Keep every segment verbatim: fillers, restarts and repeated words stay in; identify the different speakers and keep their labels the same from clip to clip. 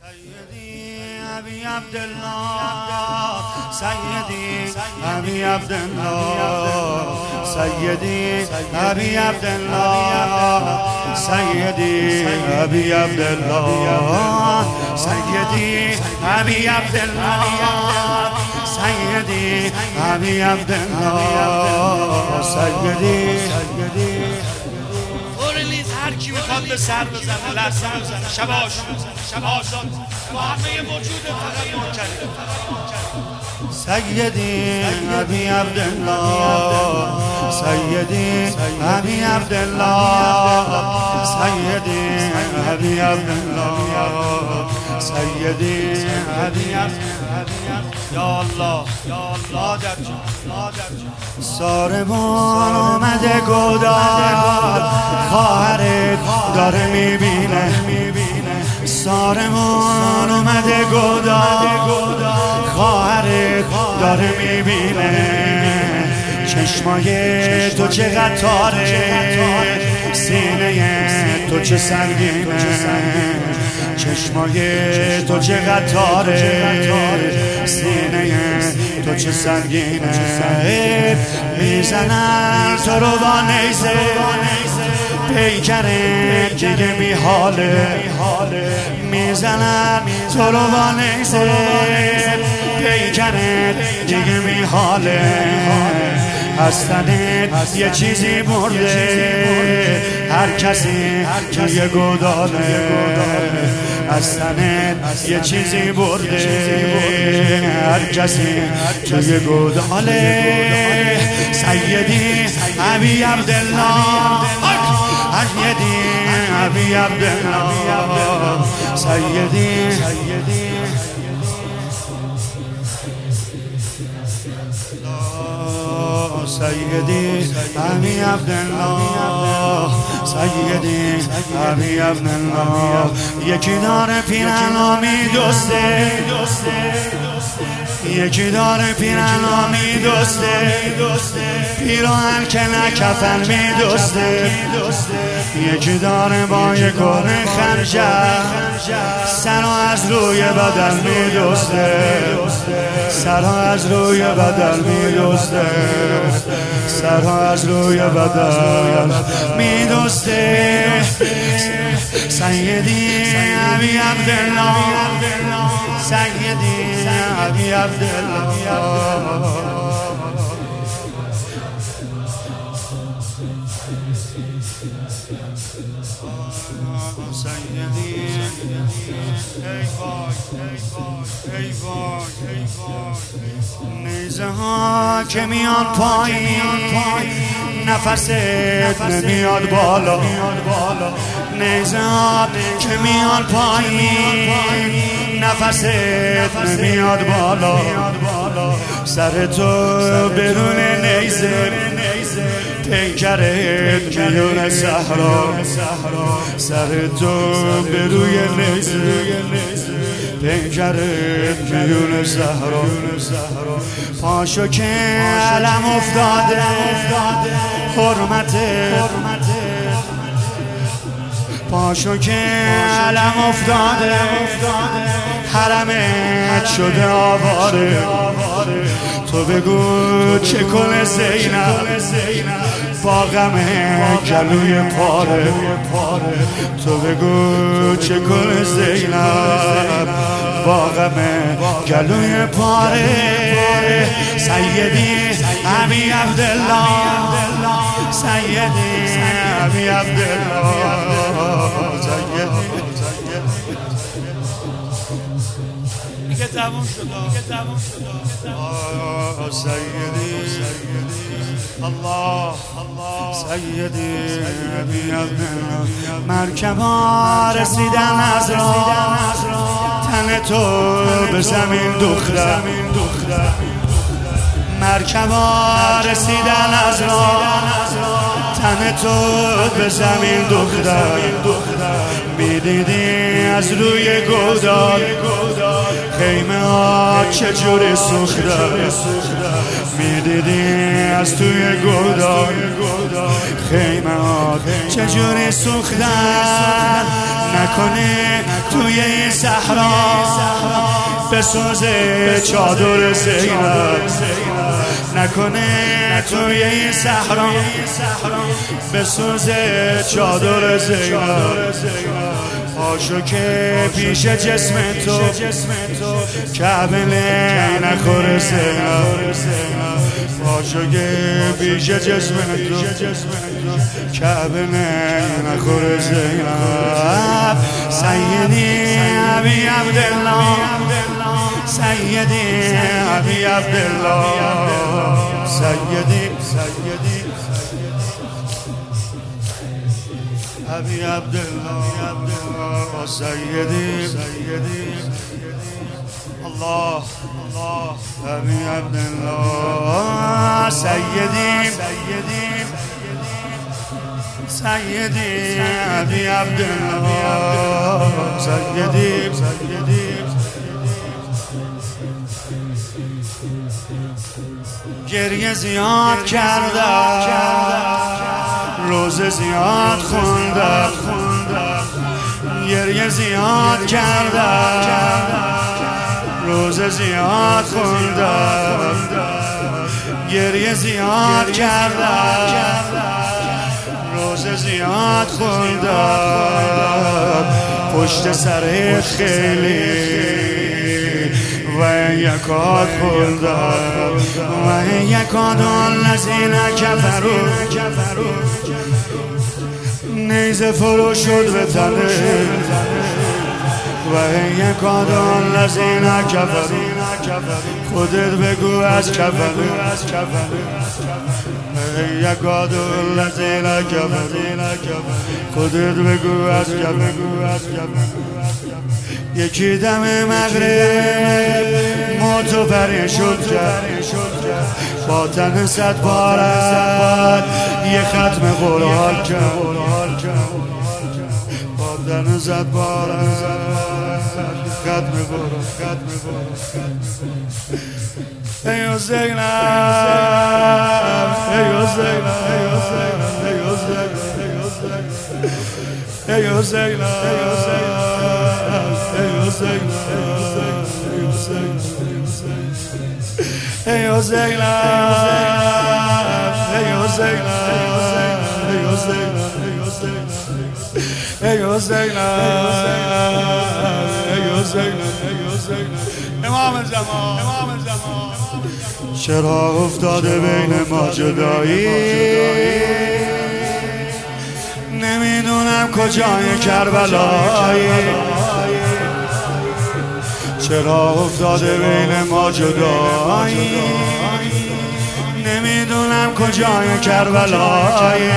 Speaker 1: أبي عبد الله سيدي أبي عبد الله سيدي أبي عبد الله سيدي أبي عبد الله سيدي أبي عبد الله سيدي أبي عبد الله سيدي هر کی میخواد به سر بزنه لحظه بزنه شباش آزاد با همه موجود فقط منکره سیدی ابی عبدالله سیدی ابی عبدالله سیدی ابی عبدالله سیدی ابی عبدالله یا الله یا الله در جان ساربان اومده گودال خواهرت داره میبینه ساربان اومده گودال خواهرت داره میبینه چشمای تو چقدر تاره سینه تو چه سنگینه چشمای تو چقدر تاره سینه تو چه سنگینه میزنن تو رو با نیزه پیکره دیگه میحاله میزنن تو رو با نیزه پیکره دیگه میحاله هستنت یه چیزی برده هر کسی توی گوداله هستنت یه چیزی برده هر کسی توی گوداله سیدی ابی عبدالله سیدی ابی عبدالله سیدی سیدی ابی عبدالله سیدی ابی عبدالله یکی داره پیرهنامی دوسته یکی داره پیرهنامی دوسته پیراهن که نه کفن می دوسته یکی داره با یک گونه خنجر سرا از روی بدن می دوسته سرا از روی بدن می دوسته سرا از روی بدن می دوسته سیدی ابی عبدالله سیدی ابی عبدالله سیدی ای وای ای وای ای وای نیزه ها که میان پایین نفست نمیاد بالا نیزه ها که میان پایین نفست نمیاد بالا سر تو برون نیزه پیکرت میون صحرا سر تو به روی نیزه پیکرت میون صحرا پاشو که علم افتاده حرمت پاشو که علم افتاده حرمت شده آواره تو بگو چه کنه زینب با غم گلوی پاره تو بگو چه کنه زینب با غم گلوی پاره سیدی ابی عبدالله سیدی ابی عبدالله سیدی دیگه تموم شد دیگه تموم شد سیدی الله سیدی ابی عبدالله مرکبا رسیدن از راه تن تو به زمین دختر مرکبا رسیدن از راه تن تو به زمین دختر میدیدی از روی گودال خیمه ها چجوری سوخته میدیدی
Speaker 2: دیدی از توی گودال خیمات چجوری سوختن، نکنه توی این صحرا بسوزه چادر زینب، نکنه توی این صحرا بسوزه چادر زینب. آشو که پیش جسم تو کعبه نخوره زینب، آشو که پیش جسم تو کعبه نخوره زینب. سیدی ابی عبدالله، سیدی ابی عبدالله، سیدی سیدی ابی عبدالله، سیدی سیدی الله الله ابی عبدالله، سیدی سیدی سیدی ابی عبدالله، سیدی سیدی. گریه زیاد کردم، روزه زیاد خوندم، گریه زیاد کردم، روزه زیاد خوندم، گریه زیاد کردم، روزه زیاد خوندم. پشت سر خیلی و یکاد خوندم و یکاد الذین کفروا، نیزه فرو شد به تنه و یکاد الذین کفروا. خودت بگو از کفنه، یکاد الذین کفروا، خودت بگو از کفنه. یکی دم مغرب موتو پری شد کرد، با تن صد بارد یه ختم قرآن کرد، با تن صد بارد ختم قرآن. ای حسینم، ای حسینم، ای حسینم، ای حسینم، ای حسینم، ای حسینم، امام زمان، امام زمان. چرا افتاده بین ما جدایی، نمیدونم کجای کربلایی. چرا افتاده بین ما جدایی، نمیدونم کجای کربلایی.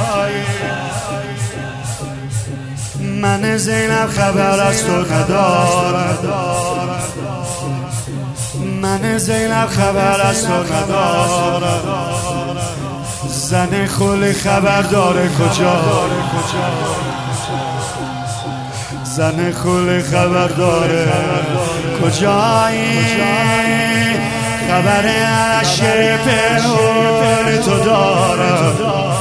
Speaker 2: من زینب خبر از تو ندارم، من زینب خبر از تو ندارم. زن خلی خبر داره کجا، زن خلی خبر داره کجایی. خبر عشق پنهون تو دارم،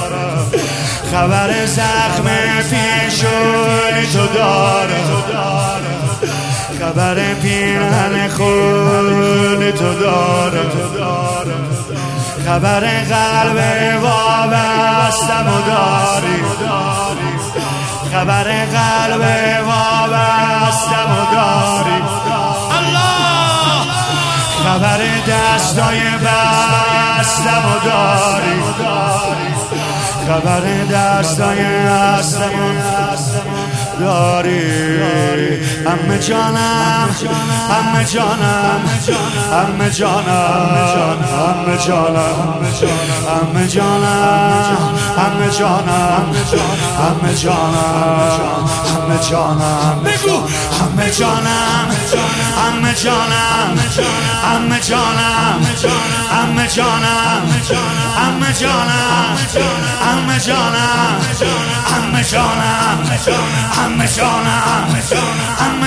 Speaker 2: خبر زخم پیشون تو دارم، خبر پیرهن خون تو دارم، خبر قلب وابستم و داری، خبر قلب وابستم و داری. الله، خبر دستای بستم و داری، خبر دستای بستم و داری. عمه جانم، عمه جانم، عمه جانم، عمه جانم، عمه جانم، عمه جانم، عمه جانم، عمه جانم. بگو عمه جانم، عمه جانم، عمه جانم، عمه جانم، عمه جانم، عمه جانم، عمه جانم، عمه جانم، عمه